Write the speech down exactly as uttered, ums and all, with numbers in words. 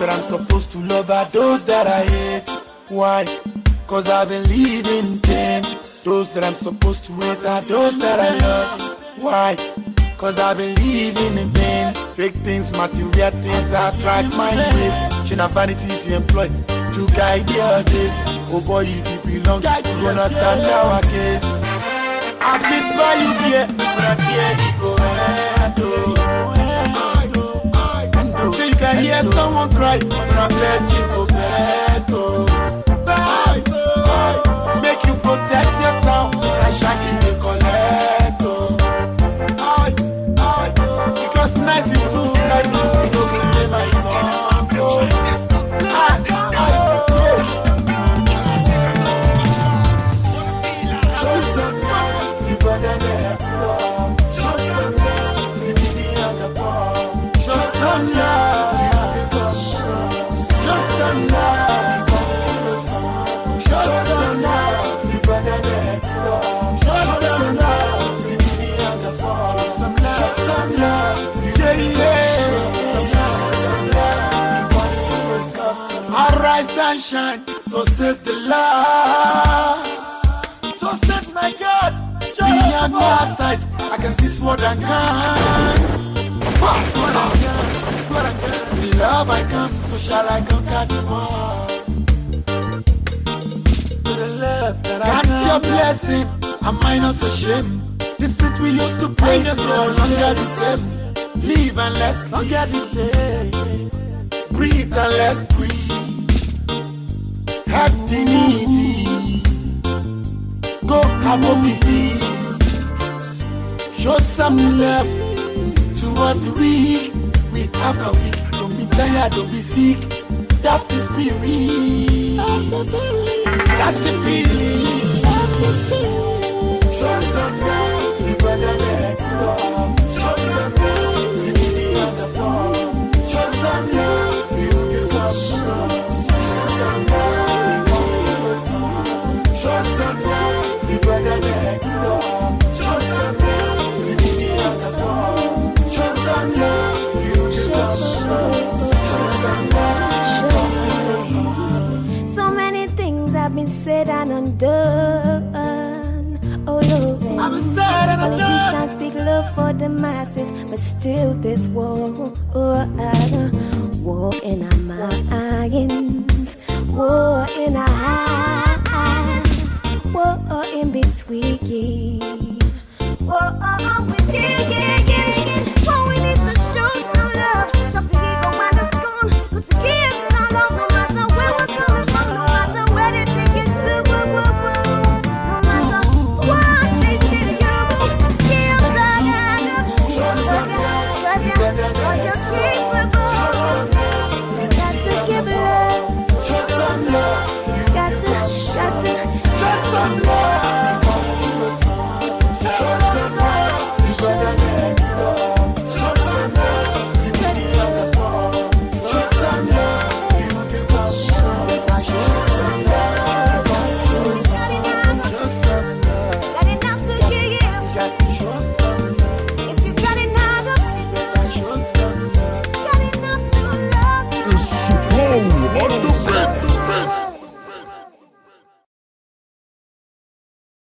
I'm supposed to love are those that I hate. Why? Cause I've been living pain. Those that I'm supposed to hate are those that I love. Why? Cause I've been living in vain. Fake things, material things, I attract my ways. She not vanities you employ to guide your days. Oh boy, if you belong, you understand our case. I fit by you here, but I hear you go ahead. So you can hear someone cry, but I bet you go better. Make you protect your town, like Shaki the Coletto. Because nice is too light, you go play my song. Sunshine, so says the Lord. So says my God, beyond my sight, I can see sword and gun. Sword and gun, sword and gun. With love I come, so shall I conquer the world. To the left that I got your blessing, I'm minus a shame. The street we used to play is no longer the same. Live and let's longer the same. Breathe and let's breathe. Have dignity. Go above the sea. Show some love towards the weak. Week after week. Don't be tired, don't be sick. That's the spirit. That's the feeling. That's the feeling. That's the feeling. Show some love to the brother next door. Show some love to the lady on the floor. Show some love to you, the customer. Show some love. Show some love to the brother next door. Show some love to the lady on the floor. Show some love to you, the customer. Show some love. So many things have been said and undone. Oh Lord, I've been said and undone. Politicians speak love for the masses, but still this war, oh, uh, war in our minds, war in our hearts. Whoa, in between. Whoa, we dig, dig, dig. Whoa, we need to show some love. Drop the ego and the spoon. Put the kids all on, no matter where we're coming from, no matter where they take it to. Whoa, whoa, whoa. No matter what they say to you, give the hand up. Cause you're, cause you're capable. You got to give love. Show some love. Got to, got to. Show some love.